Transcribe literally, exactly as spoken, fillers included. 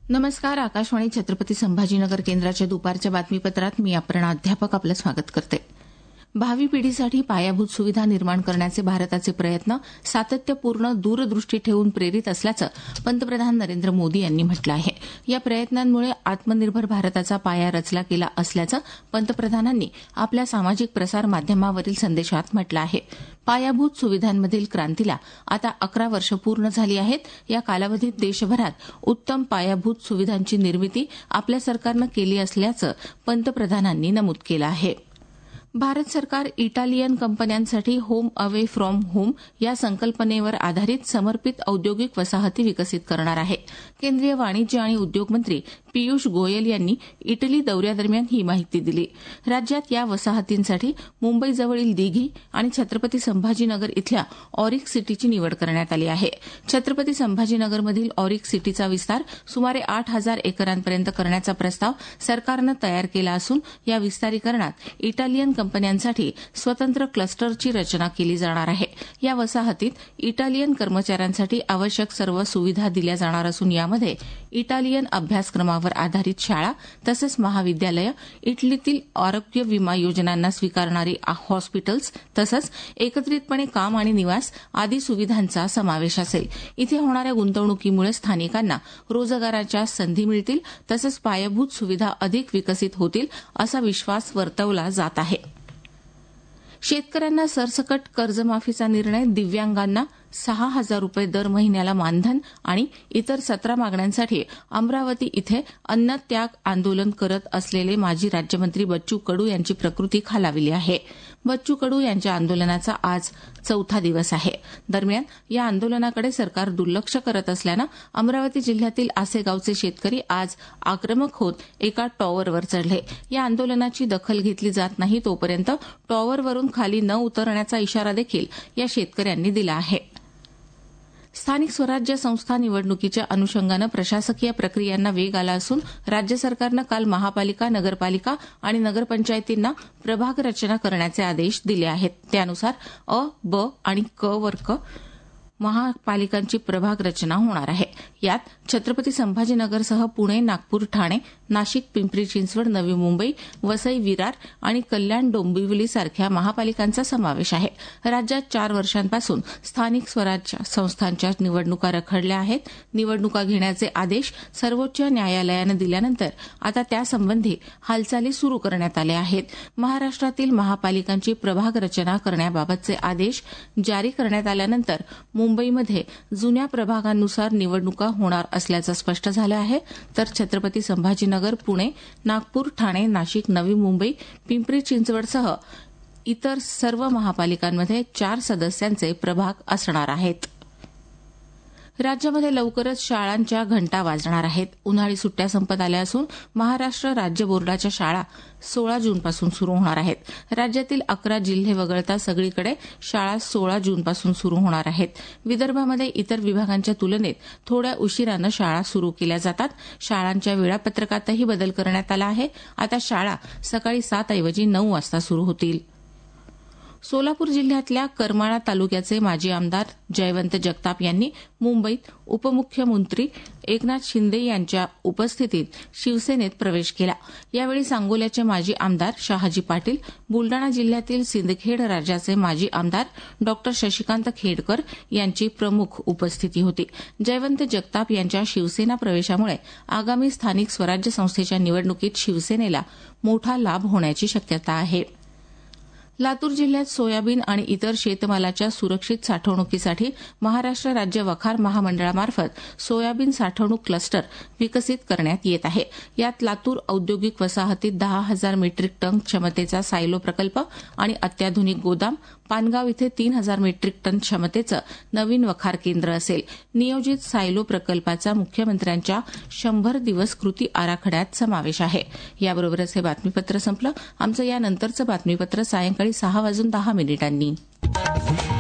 नमस्कार. आकाशवाणी छत्रपती संभाजीनगर केंद्राच्या दुपारच्या बातमीपत्रात मी अपर्णा अध्यापक आपलं स्वागत करते. भावी पिढीसाठी पायाभूत सुविधा निर्माण करण्याचे भारताचे प्रयत्न सातत्यपूर्ण दूरदृष्टी ठेवून प्रेरित असल्याचं पंतप्रधान नरेंद्र मोदी यांनी म्हटलं आहे. या प्रयत्नांमुळे आत्मनिर्भर भारताचा पाया रचला गेला असल्याचं पंतप्रधानांनी आपल्या सामाजिक प्रसार माध्यमावरील संदेशात म्हटलं आहे. पायाभूत सुविधांमधील क्रांतीला आता अकरा वर्ष पूर्ण झाली आहेत. या कालावधीत देशभरात उत्तम पायाभूत सुविधांची निर्मिती आपल्या सरकारनं केली असल्याचं पंतप्रधानांनी नमूद केलं आहे. भारत सरकार इटालियन कंपन्यांसाठी होम अवे फ्रॉम होम या संकल्पनेवर आधारित समर्पित औद्योगिक वसाहती विकसित करणार आहे. केंद्रीय वाणिज्य आणि उद्योग मंत्री पियुष गोयल यांनी इटली दौऱ्यादरम्यान ही माहिती दिली. राज्यात या वसाहतींसाठी मुंबईजवळील दिघी आणि छत्रपती संभाजीनगर इथल्या ऑरिक सिटीची निवड करण्यात आली आहे. छत्रपती संभाजीनगरमधील ऑरिक सिटीचा विस्तार सुमारे आठ हजार एकरांपर्यंत करण्याचा प्रस्ताव सरकारनं तयार केला असून या विस्तारीकरणात इटालियन कंपन्यांसाठी स्वतंत्र क्लस्टरची रचना केली जाणार आहे. या वसाहतीत इटालियन कर्मचाऱ्यांसाठी आवश्यक सर्व सुविधा दिल्या जाणार असून यामध्ये इटालियन अभ्यासक्रमावर आधारित शाळा तसंच महाविद्यालयं, इटलीतील आरोग्य विमा योजनांना स्वीकारणारी हॉस्पिटल्स तसंच एकत्रितपणे काम आणि निवास आदी सुविधांचा समावेश असेल. इथे होणाऱ्या गुंतवणुकीमुळे स्थानिकांना रोजगाराच्या संधी मिळतील तसंच पायाभूत सुविधा अधिक विकसित होतील असा विश्वास वर्तवला जात आहे. शेतकऱ्यांना सरसकट कर्जमाफीचा निर्णय, दिव्यांगांना सहा हजार रुपये दर महिन्याला मानधन आणि इतर सतरा मागण्यांसाठी अमरावती इथे अन्नत्याग आंदोलन करत असलेले माजी राज्यमंत्री बच्चू कडू यांची प्रकृती खालावली आहे. बच्चू कडू यांच्या आंदोलनाचा आज चौथा दिवस आहे. दरम्यान या आंदोलनाकडे सरकार दुर्लक्ष करत असल्यानं अमरावती जिल्ह्यातील आसेगावचे शेतकरी आज आक्रमक होत एका टॉवरवर चढले. या आंदोलनाची दखल घेतली जात नाही तोपर्यंत टॉवरवरून खाली न उतरण्याचा इशारा देखील या शेतकऱ्यांनी दिला आहे. स्थानिक स्वराज्य संस्था निवडणुकीच्या अनुषंगानं प्रशासकीय प्रक्रियांना वेग आला असून राज्य सरकारनं काल महापालिका, नगरपालिका आणि नगरपंचायतींना प्रभाग रचना करण्याचे आदेश दिले आहेत. त्यानुसार अ, ब आणि क वर्ग महापालिकांची प्रभाग रचना होणार आहे. यात छत्रपती संभाजीनगरसह पुणे, नागपूर, ठाणे, नाशिक, पिंपरी चिंचवड, नवी मुंबई, वसई, विरार आणि कल्याण डोंबिवली सारख्या महापालिकांचा समावेश आहे. राज्यात चार वर्षांपासून स्थानिक स्वराज्य संस्थांच्या निवडणुका रखडल्या आहेत. निवडणुका घेण्याचे आदेश सर्वोच्च न्यायालयानं दिल्यानंतर आता त्यासंबंधी हालचाली सुरू करण्यात आल्या आहेत. महाराष्ट्रातील महापालिकांची प्रभाग रचना करण्याबाबतचे आदेश जारी करण्यात आल्यानंतर मुंबईमध्ये जुन्या प्रभागांनुसार निवडणुका होणार असल्याचं स्पष्ट झालं आहे. तर छत्रपती संभाजीनगर, पुणे, नागपूर, ठाणे, नाशिक, नवी मुंबई, पिंपरी चिंचवडसह इतर सर्व महापालिकांमध्ये चार सदस्यांचे प्रभाग असणार आहेत. राज्यामध्ये लवकरच शाळांच्या घंटा वाजणार आहेत. उन्हाळी सुट्ट्या संपत आल्या असून महाराष्ट्र राज्य बोर्डाच्या शाळा सोळा जूनपासून सुरू होणार आहेत. राज्यातील अकरा जिल्हे वगळता सगळीकडे शाळा सोळा जूनपासून सुरू होणार आहेत. विदर्भामध्ये इतर विभागांच्या तुलनेत थोड्या उशिरानं शाळा सुरू केल्या जातात. शाळांच्या वेळापत्रकातही बदल करण्यात आला आहे. आता शाळा सकाळी सात ऐवजी नऊ वाजता सुरू होतील. सोलापूर जिल्ह्यातल्या करमाळा तालुक्याचे माजी आमदार जयवंत जगताप यांनी मुंबईत उपमुख्यमंत्री एकनाथ शिंदे यांच्या उपस्थितीत शिवसेनेत प्रवेश केला. यावेळी सांगोल्याचे माजी आमदार शहाजी पाटील, बुलडाणा जिल्ह्यातील सिंदखेड राज्याचे माजी आमदार डॉ शशिकांत खेडकर यांची प्रमुख उपस्थिती होती. जयवंत जगताप यांच्या शिवसेना प्रवेशामुळे आगामी स्थानिक स्वराज्य संस्थेच्या निवडणुकीत शिवसेनेला मोठा लाभ होण्याची शक्यता आहे. लातूर जिल्ह्यात सोयाबीन आणि इतर शेतमालाच्या सुरक्षित साठवणुकीसाठी महाराष्ट्र राज्य वखार महामंडळामार्फत सोयाबीन साठवणूक क्लस्टर विकसित करण्यात येत आहे. यात लातूर औद्योगिक वसाहतीत दहा हजार मेट्रिक टन क्षमतेचा सायलो प्रकल्प आणि अत्याधुनिक गोदाम, पानगाव इथे तीन हजार मेट्रिक टन क्षमतेचं नवीन वखार केंद्र असेल. नियोजित सायलो प्रकल्पाचा मुख्यमंत्र्यांच्या शंभर दिवस कृती आराखड्यात समावेश आहे. याबरोबरच हे बातमीपत्र संपलं. आमचं यानंतरचं बातमीपत्र सायंकाळी सहा वाजून दहा मिनिटांनी.